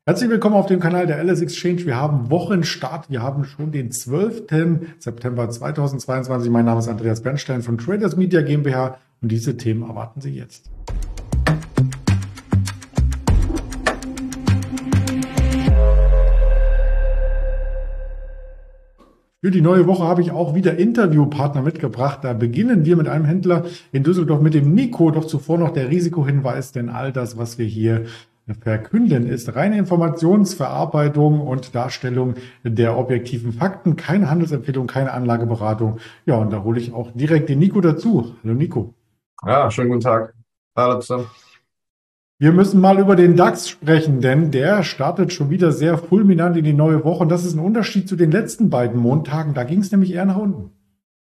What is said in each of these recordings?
Herzlich willkommen auf dem Kanal der LS Exchange. Wir haben Wochenstart. Wir haben schon den 12. September 2022. Mein Name ist Andreas Bernstein von Traders Media GmbH und diese Themen erwarten Sie jetzt. Für die neue Woche habe ich auch wieder Interviewpartner mitgebracht. Da beginnen wir mit einem Händler in Düsseldorf, mit dem Nico. Doch zuvor noch der Risikohinweis, denn all das, was wir hier verkünden, ist reine Informationsverarbeitung und Darstellung der objektiven Fakten. Keine Handelsempfehlung, keine Anlageberatung. Ja, und da hole ich auch direkt den Nico dazu. Hallo Nico. Ja, schönen guten Tag. Hallo zusammen. Wir müssen mal über den DAX sprechen, denn der startet schon wieder sehr fulminant in die neue Woche. Und das ist ein Unterschied zu den letzten beiden Montagen. Da ging es nämlich eher nach unten.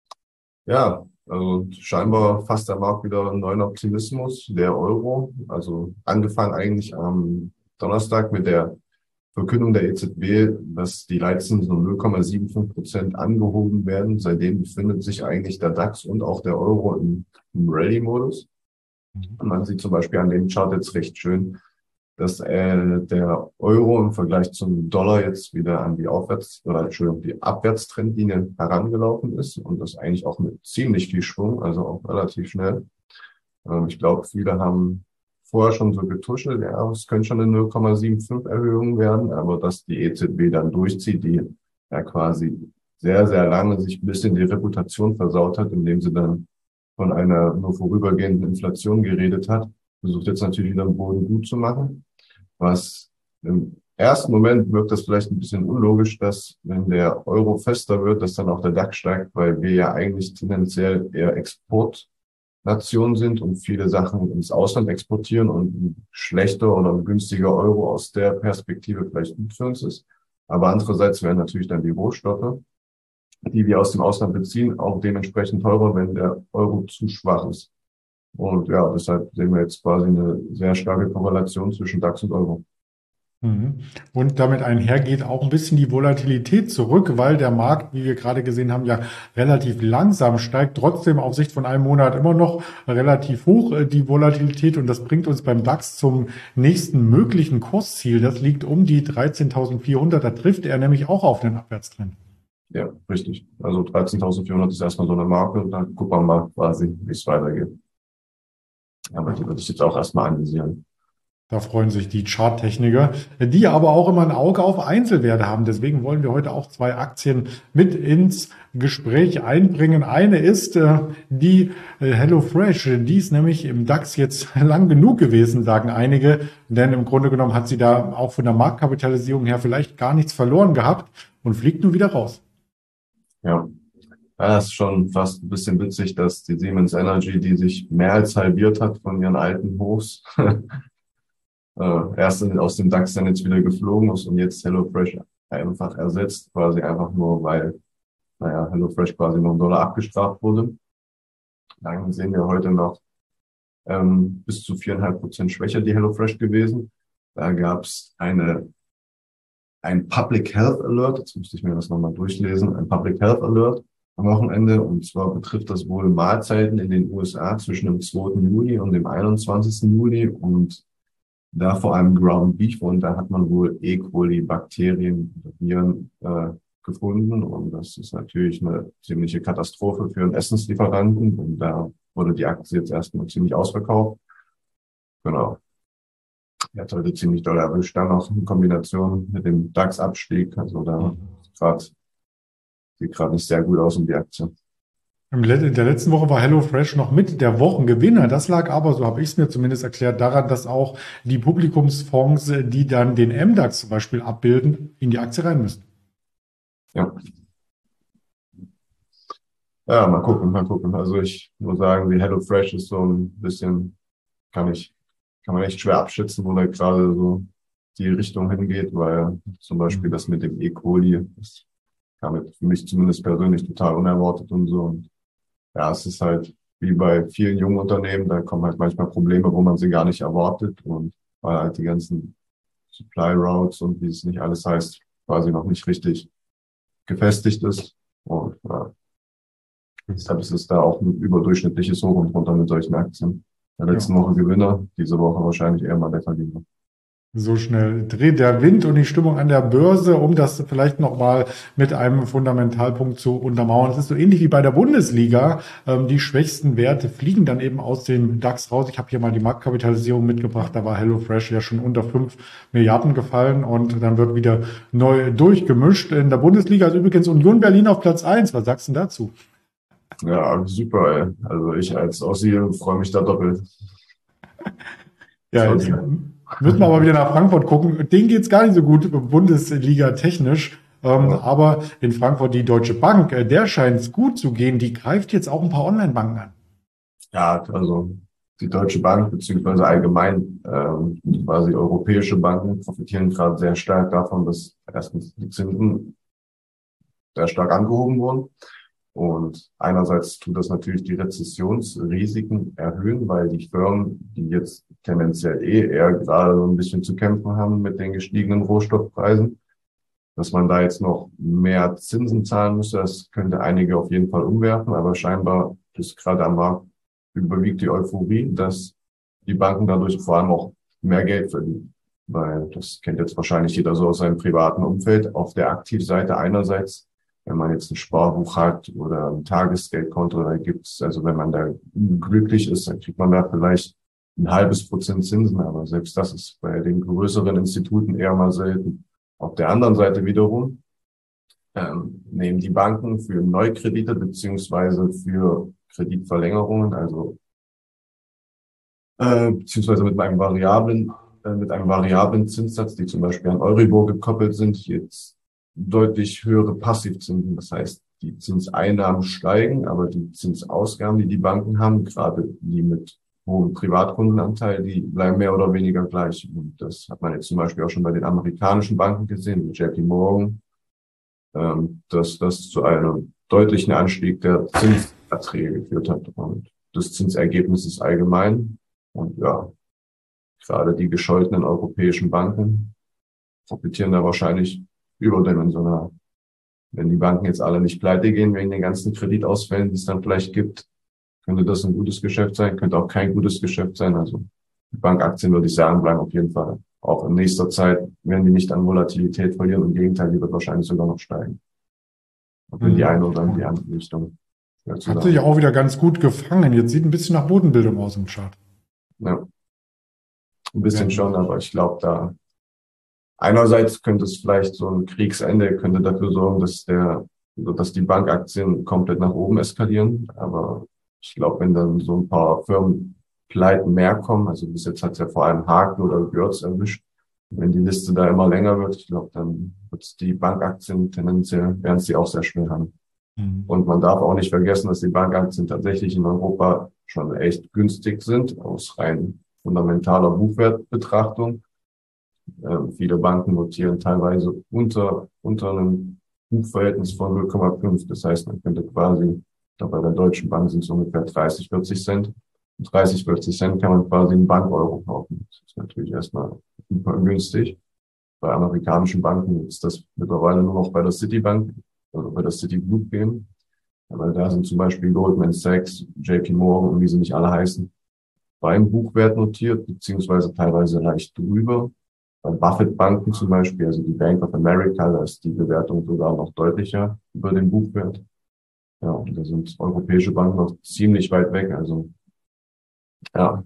Ja, also scheinbar fasst der Markt wieder einen neuen Optimismus, der Euro. Also angefangen eigentlich am Donnerstag mit der Verkündung der EZB, dass die Leitzinsen um 0,75% angehoben werden. Seitdem befindet sich eigentlich der DAX und auch der Euro im Rallye-Modus. Und man sieht zum Beispiel an dem Chart jetzt recht schön, dass der Euro im Vergleich zum Dollar jetzt wieder an die die Abwärtstrendlinie herangelaufen ist und das eigentlich auch mit ziemlich viel Schwung, also auch relativ schnell. Ich glaube, viele haben vorher schon so getuschelt, ja, es könnte schon eine 0,75 Erhöhung werden, aber dass die EZB dann durchzieht, die ja quasi sehr, sehr lange sich ein bisschen die Reputation versaut hat, indem sie dann von einer nur vorübergehenden Inflation geredet hat, versucht jetzt natürlich wieder den Boden gut zu machen. Was im ersten Moment wirkt das vielleicht ein bisschen unlogisch, dass wenn der Euro fester wird, dass dann auch der DAX steigt, weil wir ja eigentlich tendenziell eher Exportnation sind und viele Sachen ins Ausland exportieren und ein schlechter oder ein günstiger Euro aus der Perspektive vielleicht gut für uns ist. Aber andererseits wären natürlich dann die Rohstoffe, die wir aus dem Ausland beziehen, auch dementsprechend teurer, wenn der Euro zu schwach ist. Und ja, deshalb sehen wir jetzt quasi eine sehr starke Korrelation zwischen DAX und Euro. Mhm. Und damit einhergeht auch ein bisschen die Volatilität zurück, weil der Markt, wie wir gerade gesehen haben, ja relativ langsam steigt, trotzdem auf Sicht von einem Monat immer noch relativ hoch, die Volatilität. Und das bringt uns beim DAX zum nächsten möglichen Kursziel. Das liegt um die 13.400. Da trifft er nämlich auch auf den Abwärtstrend. Ja, richtig. Also 13.400 ist erstmal so eine Marke und dann gucken wir mal quasi, wie es weitergeht. Aber die würde ich jetzt auch erstmal analysieren. Da freuen sich die Charttechniker, die aber auch immer ein Auge auf Einzelwerte haben. Deswegen wollen wir heute auch zwei Aktien mit ins Gespräch einbringen. Eine ist die HelloFresh. Die ist nämlich im DAX jetzt lang genug gewesen, sagen einige. Denn im Grunde genommen hat sie da auch von der Marktkapitalisierung her vielleicht gar nichts verloren gehabt und fliegt nun wieder raus. Ja. Ja, das ist schon fast ein bisschen witzig, dass die Siemens Energy, die sich mehr als halbiert hat von ihren alten Hochs, erst aus dem DAX dann jetzt wieder geflogen ist und jetzt HelloFresh einfach ersetzt, quasi einfach nur, weil, naja, HelloFresh quasi noch $1 abgestraft wurde. Dann sehen wir heute noch bis zu 4,5% schwächer die HelloFresh gewesen. Da gab es ein Public Health Alert, jetzt müsste ich mir das nochmal durchlesen, ein Public Health Alert am Wochenende, und zwar betrifft das wohl Mahlzeiten in den USA zwischen dem 2. Juli und dem 21. Juli und da vor allem Ground Beef, und da hat man wohl E. coli Bakterien, Viren gefunden, und das ist natürlich eine ziemliche Katastrophe für einen Essenslieferanten, und da wurde die Aktie jetzt erstmal ziemlich ausverkauft. Genau. Er hat heute ziemlich doll erwischt, dann noch in Kombination mit dem DAX-Abstieg, also da sieht gerade nicht sehr gut aus um die Aktie. In der letzten Woche war HelloFresh noch mit der Wochengewinner. Das lag aber, so habe ich es mir zumindest erklärt, daran, dass auch die Publikumsfonds, die dann den MDAX zum Beispiel abbilden, in die Aktie rein müssen. Ja. Ja, mal gucken, mal gucken. Also ich muss sagen, die HelloFresh ist so ein bisschen, kann man echt schwer abschätzen, wo da gerade so die Richtung hingeht, weil zum Beispiel das mit dem E. coli, das kam jetzt für mich zumindest persönlich total unerwartet und so. Und ja, es ist halt wie bei vielen jungen Unternehmen, da kommen halt manchmal Probleme, wo man sie gar nicht erwartet, und weil halt die ganzen Supply Routes und wie es nicht alles heißt, quasi noch nicht richtig gefestigt ist. Und ja, deshalb ist es da auch ein überdurchschnittliches Hoch und runter mit solchen Aktien. In der letzten Ja. Woche Gewinner, diese Woche wahrscheinlich eher mal der Verlierer. So schnell dreht der Wind und die Stimmung an der Börse, um das vielleicht nochmal mit einem Fundamentalpunkt zu untermauern. Es ist so ähnlich wie bei der Bundesliga. Die schwächsten Werte fliegen dann eben aus dem DAX raus. Ich habe hier mal die Marktkapitalisierung mitgebracht. Da war HelloFresh ja schon unter 5 Milliarden gefallen und dann wird wieder neu durchgemischt. In der Bundesliga ist übrigens Union Berlin auf Platz 1. Was sagst du dazu? Ja, super, ey. Also ich als Ossi freue mich da doppelt. Ja, jetzt müssen wir aber wieder nach Frankfurt gucken. Denen geht's gar nicht so gut, Bundesliga technisch. Ja, Aber in Frankfurt die Deutsche Bank, der scheint es gut zu gehen. Die greift jetzt auch ein paar Online-Banken an. ja, also die Deutsche Bank beziehungsweise allgemein quasi europäische Banken profitieren gerade sehr stark davon, dass erstens die Zinsen sehr stark angehoben wurden. Und einerseits tut das natürlich die Rezessionsrisiken erhöhen, weil die Firmen, die jetzt tendenziell eher gerade so ein bisschen zu kämpfen haben mit den gestiegenen Rohstoffpreisen, dass man da jetzt noch mehr Zinsen zahlen müsste, das könnte einige auf jeden Fall umwerfen, aber scheinbar ist gerade am Markt überwiegt die Euphorie, dass die Banken dadurch vor allem auch mehr Geld verdienen. Weil das kennt jetzt wahrscheinlich jeder so aus seinem privaten Umfeld. Auf der Aktivseite einerseits, wenn man jetzt ein Sparbuch hat oder ein Tagesgeldkonto, da gibt's, also wenn man da glücklich ist, dann kriegt man da vielleicht 0,5% Zinsen, aber selbst das ist bei den größeren Instituten eher mal selten. Auf der anderen Seite wiederum nehmen die Banken für Neukredite beziehungsweise für Kreditverlängerungen, also beziehungsweise mit einem variablen Zinssatz, die zum Beispiel an Euribor gekoppelt sind, jetzt deutlich höhere Passivzinsen. Das heißt, die Zinseinnahmen steigen, aber die Zinsausgaben, die die Banken haben, gerade die mit hohem Privatkundenanteil, die bleiben mehr oder weniger gleich. Und das hat man jetzt zum Beispiel auch schon bei den amerikanischen Banken gesehen, wie JP Morgan, dass das zu einem deutlichen Anstieg der Zinserträge geführt hat und des Zinsergebnisses allgemein. Und ja, gerade die gescholtenen europäischen Banken profitieren da wahrscheinlich überdimensional. Wenn die Banken jetzt alle nicht pleite gehen wegen den ganzen Kreditausfällen, die es dann vielleicht gibt, könnte das ein gutes Geschäft sein, könnte auch kein gutes Geschäft sein. Also die Bankaktien, würde ich sagen, bleiben auf jeden Fall. Auch in nächster Zeit werden die nicht an Volatilität verlieren. Im Gegenteil, die wird wahrscheinlich sogar noch steigen. Ob in die eine oder in die andere Richtung. Hat sich auch wieder ganz gut gefangen. Jetzt sieht ein bisschen nach Bodenbildung aus im Chart. Ja, ein bisschen schon, aber ich glaube, da einerseits könnte es vielleicht so ein Kriegsende könnte dafür sorgen, dass die Bankaktien komplett nach oben eskalieren. Aber ich glaube, wenn dann so ein paar Firmenpleiten mehr kommen, also bis jetzt hat es ja vor allem Haken oder Würz erwischt, wenn die Liste da immer länger wird, ich glaube, dann wird die Bankaktien tendenziell, werden sie auch sehr schwer haben. Und man darf auch nicht vergessen, dass die Bankaktien tatsächlich in Europa schon echt günstig sind, aus rein fundamentaler Buchwertbetrachtung. Viele Banken notieren teilweise unter einem Buchverhältnis von 0,5. Das heißt, man könnte quasi, da bei der Deutschen Bank sind es ungefähr 30, 40 Cent. 30, 40 Cent kann man quasi einen Bank-Euro kaufen. Das ist natürlich erstmal super günstig. Bei amerikanischen Banken ist das mittlerweile nur noch bei der Citibank, also bei der Citigroup geben. Aber da sind zum Beispiel Goldman Sachs, JP Morgan und wie sie nicht alle heißen, beim Buchwert notiert, beziehungsweise teilweise leicht drüber. Bei Buffett-Banken zum Beispiel, also die Bank of America, da ist die Bewertung sogar noch deutlicher über den Buchwert. Ja, und da sind europäische Banken noch ziemlich weit weg. Also, ja.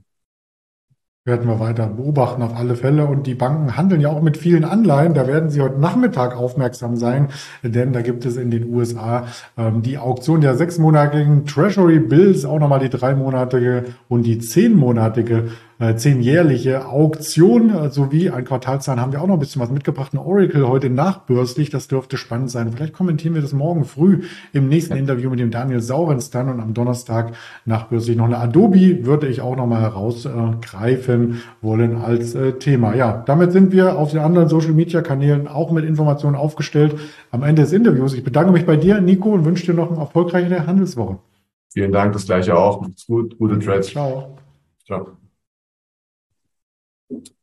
Werden wir weiter beobachten auf alle Fälle. Und die Banken handeln ja auch mit vielen Anleihen. Da werden Sie heute Nachmittag aufmerksam sein, denn da gibt es in den USA die Auktion der 6-monatigen Treasury Bills, auch nochmal die 3-monatige und die 10-monatige 10-jährliche Auktion sowie ein Quartalszahlen haben wir auch noch ein bisschen was mitgebracht. Ein Oracle heute nachbörslich, das dürfte spannend sein. Vielleicht kommentieren wir das morgen früh im nächsten Interview mit dem Daniel Saurens dann und am Donnerstag nachbörslich noch eine Adobe würde ich auch noch mal herausgreifen wollen als Thema. Ja, damit sind wir auf den anderen Social Media Kanälen auch mit Informationen aufgestellt am Ende des Interviews. Ich bedanke mich bei dir, Nico, und wünsche dir noch eine erfolgreiche Handelswoche. Vielen Dank, das gleiche auch. Macht's gut, gute Trades. Ciao. Ciao.